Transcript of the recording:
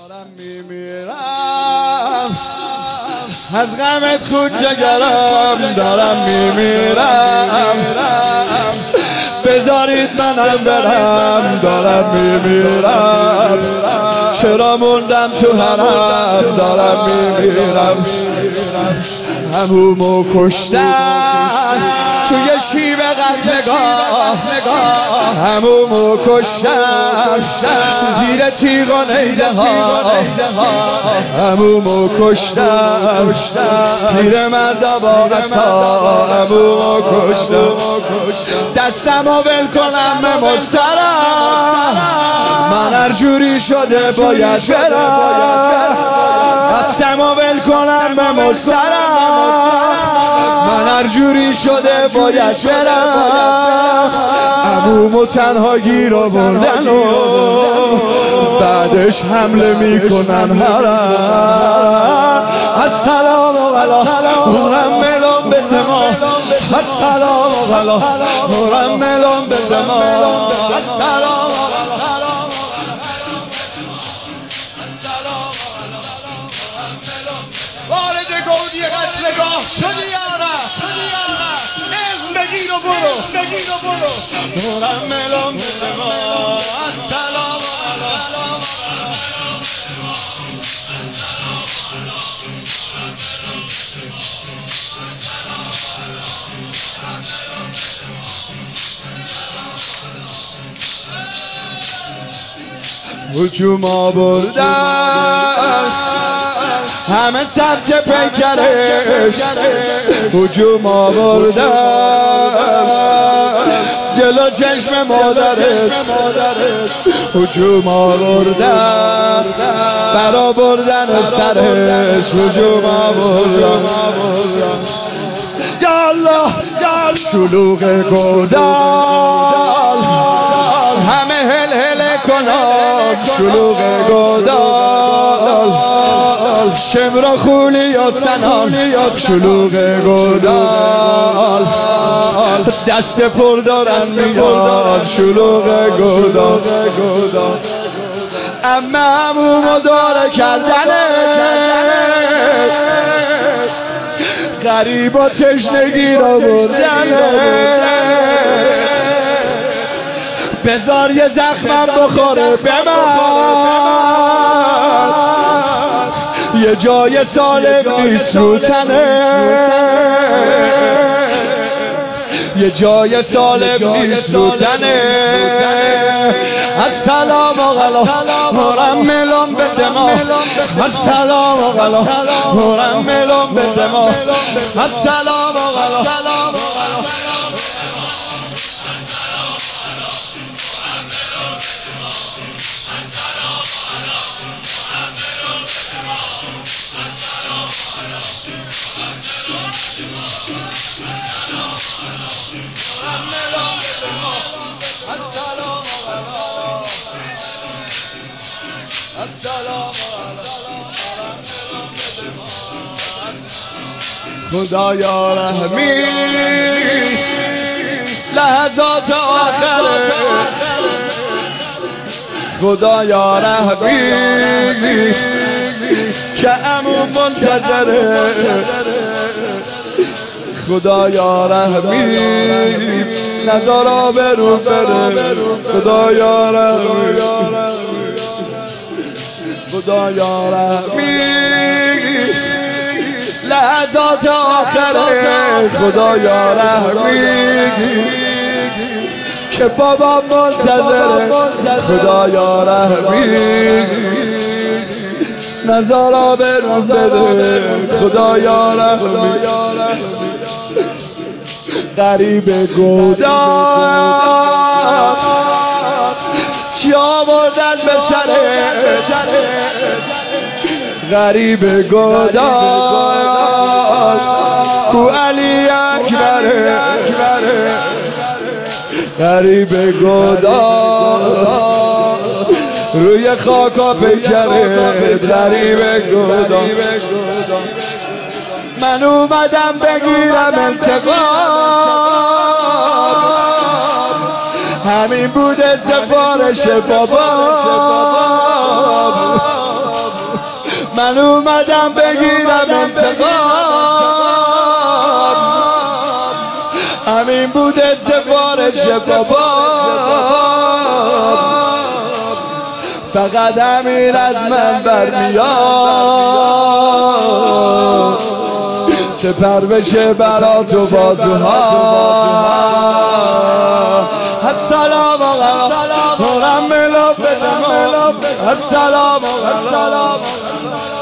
دارم میمیرم از غمت خود جگرم، دارم میمیرم بذارید منم برم، دارم میمیرم چرا موندم تو حرم، دارم میمیرم همومو کشتن توی شیب قتلگاه، همومو کشتن زیر تیغ و نیزه ها، همومو کشتن پیرمرد با عصا، همومو کشتن دستمو ول کنم به مسترم، من هر جوری شده باید برم، دستمو ول کنم به مسترم، من هر جوری شده باید برم، عمومو تنها گیر آوردن و بعدش حمله میکنن حرم. السلام علی مرملون به دما، السلام علی مرملون به دما، السلام وارد گودی قتلگاه شدی یارم، اسم بگیر و برو، مرملون به دما، السلام هجوم آوردن همه سمت پیکرش، هجوم آوردن جلو چشم مادرش، هجوم آوردن برا بردن سرش، هجوم آوردن یا الله شلوغ گودال همه هل کنان، شلوغ گودال شمرا خولی یا سنان، شلوغ گودال دست پر دارن میان، شلوغ گودال اما همومو داره کردنه غریب و تشنگی را بردنه، بذار یه زخمم بخوره به من، یه جای سالم نیست رو تنه، یه جای سالم نیست رو تنه. السلام علی مرملون به دما، السلام علی مرملون به دما، السلام علی خدایا رحمی لحظات آخره، خدایا رحمی که عموم منتظره، خدایا رحمی نظر آبرو بره، خدایا رحمی خدایا رحمی لحظات آخره، خدایا رحمی که بابا منتظره، خدایا رحمی نظر آبرو بده، خدایا رحمی غریب گودال چی آوردن به سره، غریب گودال کو علی اکبره، غریب گودال روی خاکا پیکره، غریب گودال من اومدم بگیرم انتقام، همین بوده سفارش بابا، من اومدم بگیرم انتقام، همین بوده سفارش بابا، فقط همین از من برمیاد، سپر بشه برا تو بازوها. السلام علیکم السلام